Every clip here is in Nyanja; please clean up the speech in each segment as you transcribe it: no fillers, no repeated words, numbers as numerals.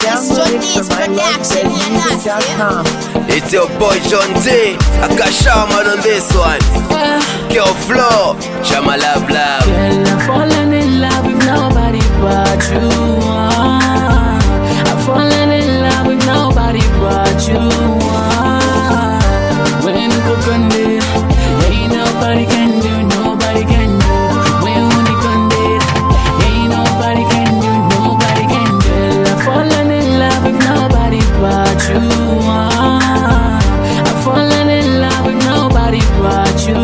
Download it from mylovedeadmusic.com. It's your boy John D. I got Shaman on this one. Kill Flow, Shama Love Love. Girl, I'm falling in love with nobody but you. I'm falling in love with nobody but you. When you cook on it, ain't nobody can do, nobody can do. When you cook on it, ain't nobody can do, nobody can do. Girl, I'm falling in love with nobody but you. I'm falling in love with nobody but you.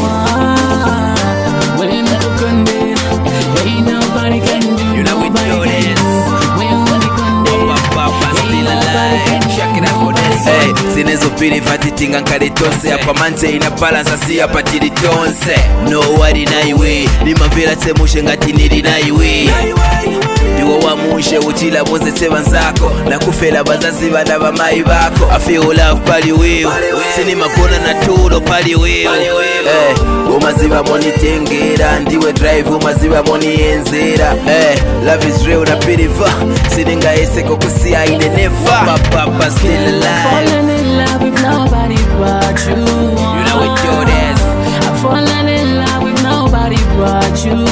When you cook on it, ain't nobody can do, You know we nobody do can this. do. When you cook on it, Papa ain't still nobody alive. can do, Check it out for this. nobody Hey, can do. zinezopiri vatitinga nkalitose apa manje ina balance asi apa tili tonse. No wari na iwe limavera tsemushe ngati nili na iwe. Ndiwo wamushe uchila boze tsebanzako nakufela bazazi bana bamayi bako. I feel love pali wewe sini makona na tulo pali wewe. Umaziba moni tengera ndiwe drive umaziba moni enzera. Love is real na piriva sininga eseko kusia ine never. Papa still alive. Falling in love with nobody but you. You know what you're this. I'm falling in love with nobody but you.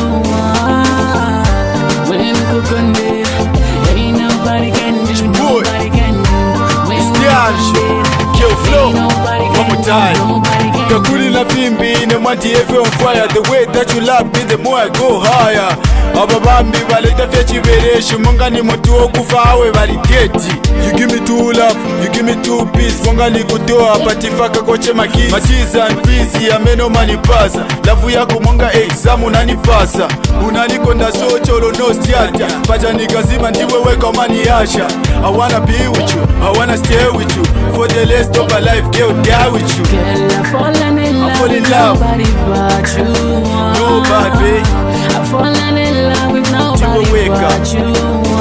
When you cook on it, ain't nobody can do, nobody can do. When you cook on it, Kill Flow, ain't nobody one more can do, time. nobody can do. Kakuri na fimbi ne mwanti efe on fire. The way that you love me, the more I go higher. Ababambi baleta fechibereshi munga ni mutu okufa awe baligeti. You give me two love, you give me two peace. Munga ni kutoa patifaka koche makisi. Machizi and peace ya meno manipasa. Lafu yako munga exam unanipasa. Unanikonda so cholo no stiata. Paja nikazima ndiwe weka mani asha. I wanna be with you, I wanna stay with you. For the rest of my life, girl, die with you. Girl, I'm falling in love fall in with love. nobody but you. Nobody. I'm falling in love with nobody wake up. but you.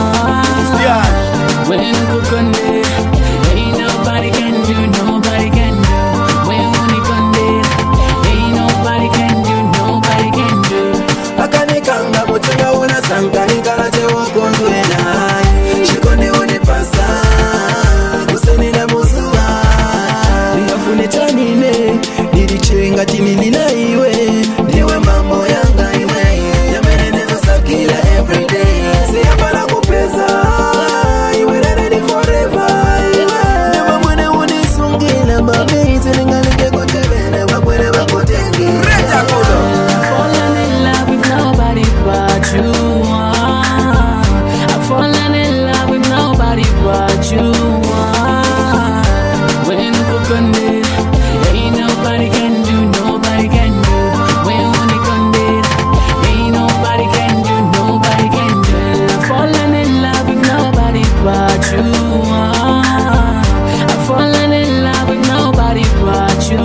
Yeah. When you cook on it, ain't nobody can do, nobody can do. When you cook on it, ain't nobody can do, nobody can do. Akanikanga mutunga una sankanika na tewa kondwe na shikoni unipasa kuseni na musuwa ningafune chanine nilichiringa tinili na iwe niwe mambo yanga iwe yamenenezo sakila everyday siyapala kupeza iwe ready forever never mwene unisungila mami zilingalike kutebene wakwene wakutengi Reta kudo Falling in love with nobody but you. I'm falling in love with nobody but you. When you cook on it, ain't nobody can do, nobody can do. When you cook on it, ain't nobody can do, nobody can do. I'm falling in love with nobody but you. I'm falling in love with nobody but you.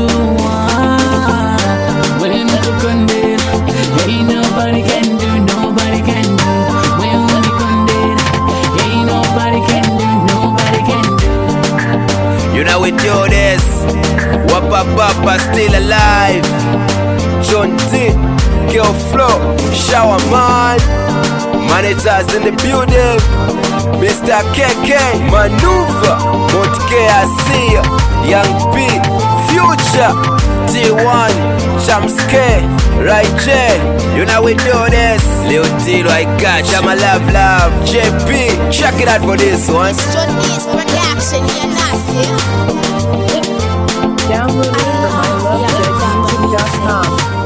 When you cook on it, ain't nobody can do, nobody can do. When you cook on it, ain't nobody can do, nobody can do. You know we do this. Wapa Papa still alive. John D, Kill Flow, Shower Man. Managers in the building. Mr. KK, Maneuver, Montke Asia, Young P, Future, T1, Jamske, Right J. You know we do this. Lil Tilo, I got Shama Love Love, JP. Check it out for this one. It's John D's production, you're not sick. Download it from mylovedeadmusic.com.